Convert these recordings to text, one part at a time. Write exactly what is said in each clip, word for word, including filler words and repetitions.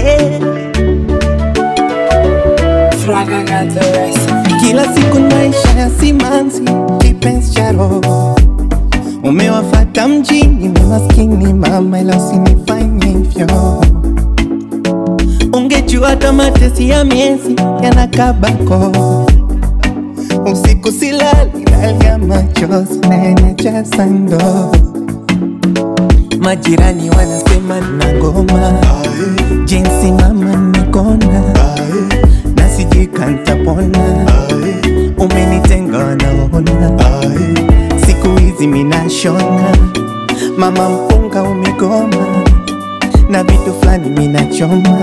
yeah. Fraga got the recipe. Kila siku maisha ya simanzi, kipenzi cha roho. Umewafata mjini maskini mama, ila usinifanye hivyo. Ungejua hata matesi ya miezi yanakabako. Usiku silali nalia machozi na yanajaza ndoo. Majirani wanasema na ngoma, jinsi mama nikona, na sijika nitapona. Umenitenga naona, siku hizi minashona. Mama mpunga umegoma, na vitu flani minachoma,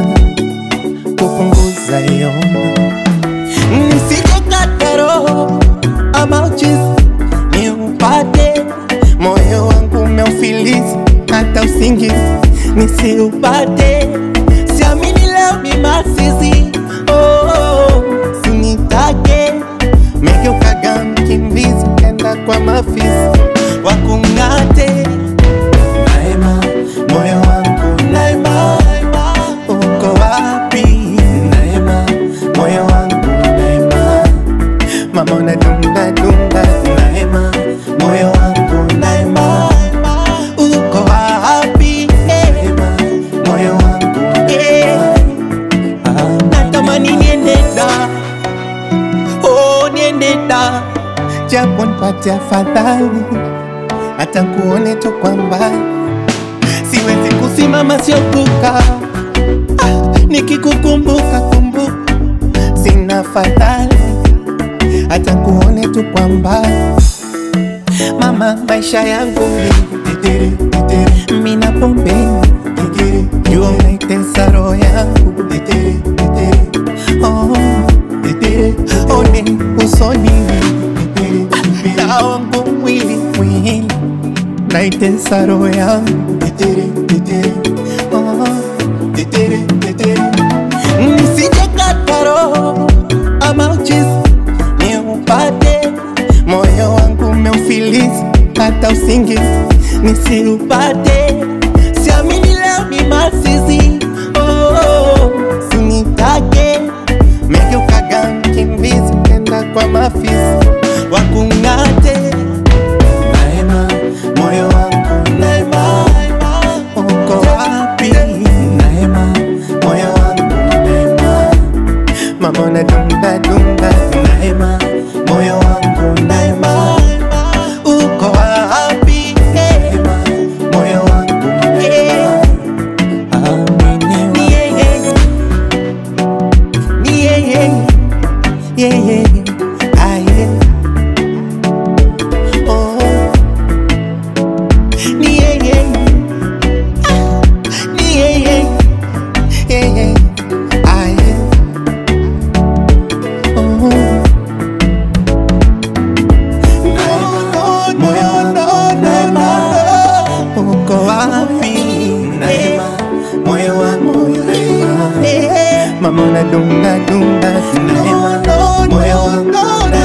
kupunguza yoma. Nisijekata roho ama uchizi ni upate, moyo wangu umeufilizi hata usingizi nisiupate. Siamini leo ni masizi, oh, oh, oh. Sinitake megeukaga mkimbizi, kenda kwa mafisi wakungate. Naima, moyo wangu Naima, uko wapi? Naima, moyo wangu Naima, mama unadunda dunda. Naima, moyo wangu Naima, uko wapi? Naima, moyo wangu Naima, natamani niende da, oh niende da, japo nipate afadhali, hata kuone tu kwa mbali. Siwezi kusimama siokuka, ah, nikikukumbuka kumbuka, sina fadhali, hata kuone tu kwa mbali. Mama maisha yangu titiri, titiri, mina pombeni titiri, jua unaitesa roho yangu titiri, titiri, oh, titiri, one usoni titiri, titiri, na wangu mwili mwili, naitesa roho yangu titiri, titiri, oh, titiri, titiri. Nisijekata roho ama uchizi ni upate, moyo wangu umeufilizi hata usingizi nisiupate. Siamini leo ni masizi, oh, oh, oh. Sinitake megeukaga mkimbizi, kenda kwa mafisi wakungate. Naima, moyo wangu Naima, uko wapi? Naima, moyo wangu Naima, mama unadunda dunda. Naima, moyo wangu Naima, uko wapi? Naima, moyo wangu Naima, amini ni yeye, ni yeye, yeye, aye, oh, ni yeye, ah, ni yeye, yeye, aye, oh. Moyo Naima, uko wapi? Naima, moyo wangu Naima, mama unadunda dunda. Naima, moyo wangu